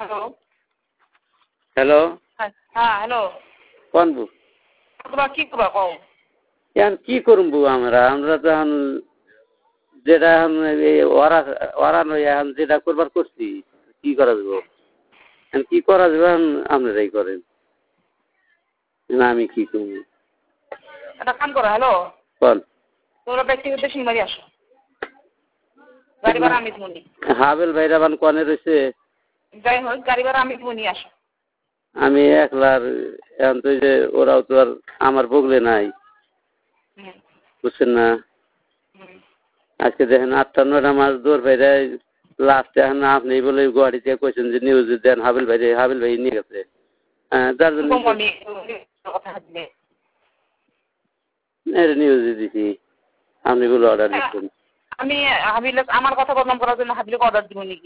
hello hello হ্যাঁ hello কোন বউ তোমার কি করবা কও এখন কি করুম বউ আমরা তো এখন যেটা এখন ওরানো এখন যেটা করবার করছি কি করা যাবো এখন কি করা যাবে এখন আপনারাই করেন না আমি কি করবো একটা কাম করো হ্যালো কোন তোমরা ব্যক্তিগত সিংমারি আসো গাড়ি ভাড়া আমি তুমি হাবেল ভাইরা বান কনে রয়েছে যাই হোক গাড়ি ভাড়া আমি তুমি আসো আমি একলার এখন তো যে ওরাও তো আর আমার বগলে নাই বুঝছেন না আজকে দেখেন 8-9টা মাস দৌড় ভাইরা লাস্টে এখন আপনি বলে গুয়াহাটিতে কইছেন যে নিউজে দেন হাবিল ভাই নিয়ে গেছে যার জন্য নিউজে দিছি আপনি বলে অর্ডার দিচ্ছেন আমি হাবিল আমার কথা বদনাম করার জন্য হাবিলকে অর্ডার দিব নাকি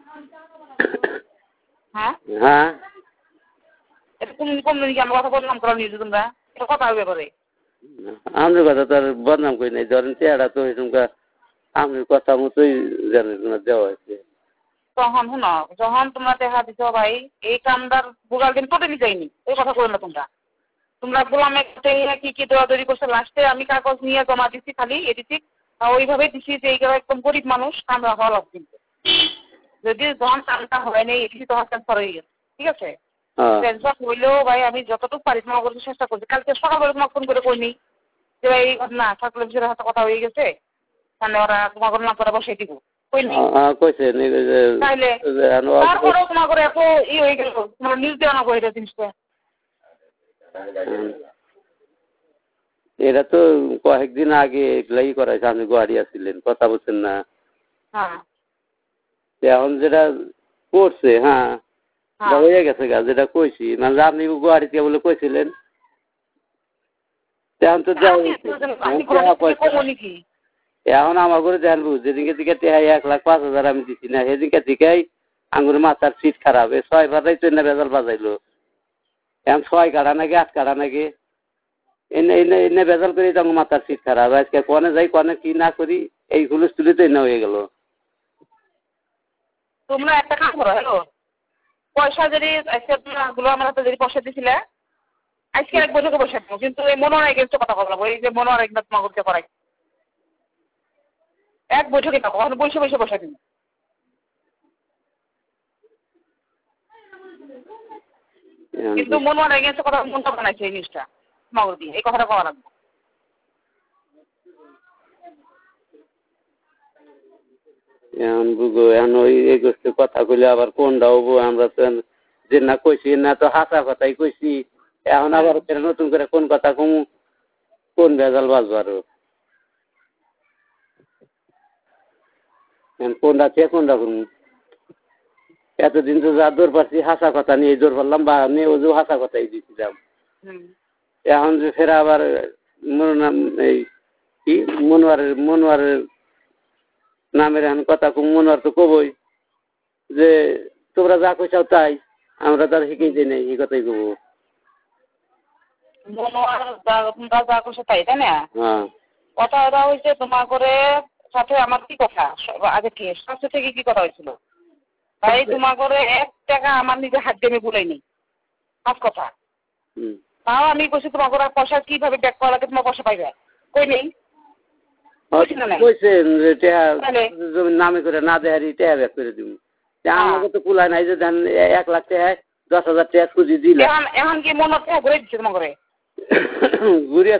হ্যাঁ হ্যাঁ এটা কোন কোন নাকি আমার কথা বদনাম করার নিউজে তোমরা এটা কথা হবে করে আপনার কথা তো আর বদনাম করি নাই ধরেন চেহারা তো এরকম আপনার কথা মতোই জানেন দেওয়া হয়েছে তখন শুনো যখন তোমরা দেখা দিছ ভাই এই কামদার বুগাল দিন টোটালি যায়নি এই কথা বলো না তোমরা গোলামে কি কি দৌড়াদৌড়ি করছে লাস্টে আমি কাগজ নিয়ে জমা দিচ্ছি খালি এদিকে ওইভাবে দিচ্ছি যে এইগুলো একদম গরিব মানুষ কামরা হওয়া লাগবে যদি যখন কামটা হয় নাই এটি তখন ক্যান্সার হয়ে গেছে ঠিক আছে ক্যান্সার হইলেও ভাই আমি যতটুকু পারি তোমার করতে চেষ্টা করছি কালকে সকালবেলা তোমাকে ফোন করে কইনি যে ভাই এই ঘটনা ছাত্র বিষয়ের হাতে কথা হয়ে গেছে মানে ওরা তোমার নাম করে বসে দিব তারপরেও তোমার করে এত হয়ে গেল তোমার নিউজ দেওয়া না করে জিনিসটা এটা তো কয়েকদিন আগে এগুলাই করাইছে আপনি গুয়াহাটি আসছিলেন কথা বলছেন না এখন যেটা করছে হ্যাঁ হয়ে গেছে গা যেটা কইছি মানে আপনি গুয়াহাটিতে বলে কইছিলেন এখন তো এখন আমার করে জানবো যেদিকে দিকে 1,05,000 আমি দিচ্ছি না সেদিকে দিকেই আঙুর মাথার সিট খারাপ 6 ভাড়াই তো না বেজাল বাজাইলো এখন 6 কাটা নাকি 8 কাটা নাকি এনে বেজাল করি তো মাথার সিট খারাপ আজকে কনে যাই কনে কি না করি এই হুলুস তুলি তো এনে হয়ে গেল তোমরা একটা কাম করো হ্যালো পয়সা যদি গুলো আমার হাতে যদি পয়সা দিছিলে আজকে এক বছরকে বসে দেবো কিন্তু এই মনোয়ার এগেন্স্টে কথা বলবো এই যে মনোয়ার একদম তোমার করতে করাই এক বৈঠকে পাবো ওখানে বসে দিন কিন্তু মনোয়ার এগেন্স্টে কথা মনটা বানাইছে এই জিনিসটা মগর দিয়ে এই কথাটা কওয়া লাগবে এখন বুঝো এখন ওই কথা কইলে আবার কোনটা হবো আমরা তো যে না কইছি না তো হাসা কথাই কইছি এখন আবার নতুন করে কোন কথা কমু কোন ভেজাল বাজবো আরো কোনটা থেকে কোনটা করবো এতদিন তো যা দৌড় পাচ্ছি হাসা কথা নিয়ে দৌড় পারলাম বা নিয়ে ওজো হাসা কথাই দিয়েছিলাম এখন যে ফেরা আবার এই কি মনোয়ারের নামের এখন কথা কম মনোয়ার তো কবই যে তোমরা যা কইসাও তাই আমরা তার শিখেই দিই নাই এই কথাই কব মনোয়ার যা কইছে তাই তাই না কথা ওরা হয়েছে তোমার করে সাথে আমার কি কথা আগে কি সাথে থেকে কি কথা হয়েছিল তাই তোমার করে 1 টাকা আমার নিজে হাত দিয়ে আমি ভুলাইনি সব কথা তাও আমি কইছি তোমার করে পয়সা কিভাবে ব্যাক করা লাগে তোমার পয়সা পাইবে কই নেই নামে করে না দেহারি টাকা ব্যাক করে দিব আমাকে তো কুলায় নাই যে 1 লাখ টাকা 10,000 টাকা খুঁজি দিলে এখন কি মনে ঘুরে দিচ্ছে তোমার করে ঘুরে